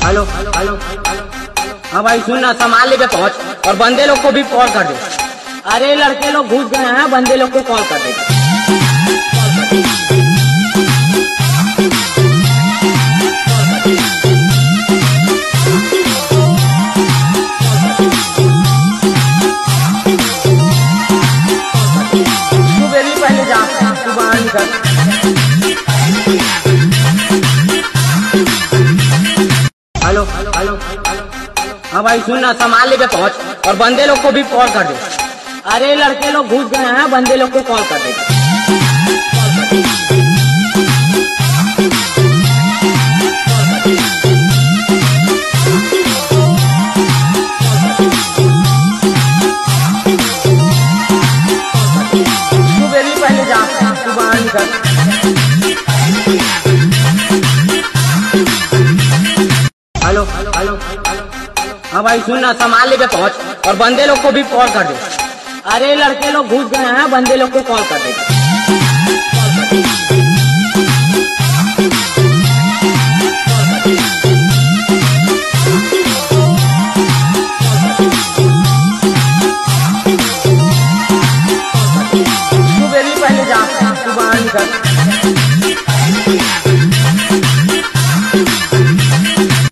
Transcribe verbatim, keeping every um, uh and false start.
Hello hello हाँ भाई सुन ना, सामान लेके पहुंच और बंदे लोग को भी कॉल कर दे। अरे लड़के लोग घुस गए हैं, बंदे लोग को कॉल कर दे। तू बेली पहले जा, तू बाहर निकल। हेलो हेलो हाँ भाई सुन ना, सामान लेके पहुंच और बंदे लोग को भी कॉल कर दे। अरे लड़के लोग घुस गए हैं, बंदे लोग को कॉल कर दे। तू बेली पहले जा, तू बाहर निकल। हेलो हेलो हाँ भाई सुन ना, सामान लेके पहुंच और बंदे लोग को भी कॉल कर दे। अरे लड़के लोग घुस गए हैं, बंदे लोग को कॉल कर दे।